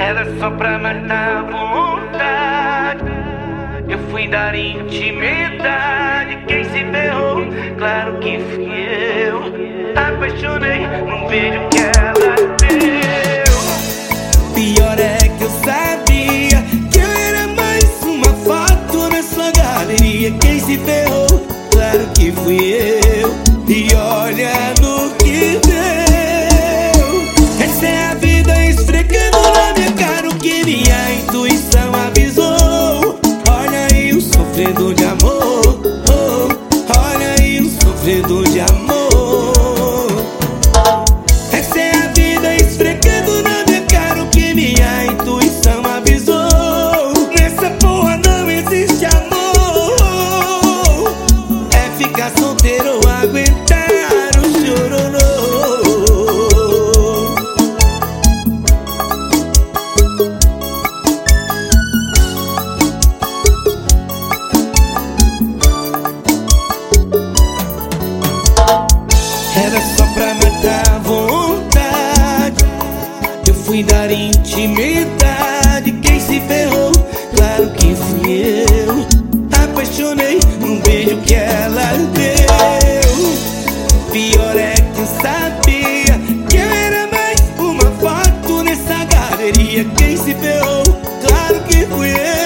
Era só pra matar a vontade. Eu fui dar intimidade. Quem se ferrou? Claro que fui eu. Apaixonei num beijo que ela deu. Pior é que eu sabia que eu era mais uma foto na sua galeria. Quem se ferrou? Claro que fui eu. E olha no que deu. Essa é a vida esfregando na minha cara o que minha intuição avisou. Olha aí o sofredor de amor, olha aí o sofredor de amor. Essa é a vida esfregando na minha cara o que minha intuição avisou. Nessa porra não existe amor. É ficar solteiro ou aguentar o chororô. Era só pra matar a vontade. Eu fui dar intimidade. Quem se ferrou? Claro que fui eu. Apaixonei num beijo que ela deu. Pior é que eu sabia que eu era mais uma foto nessa galeria. Quem se ferrou? Claro que fui eu.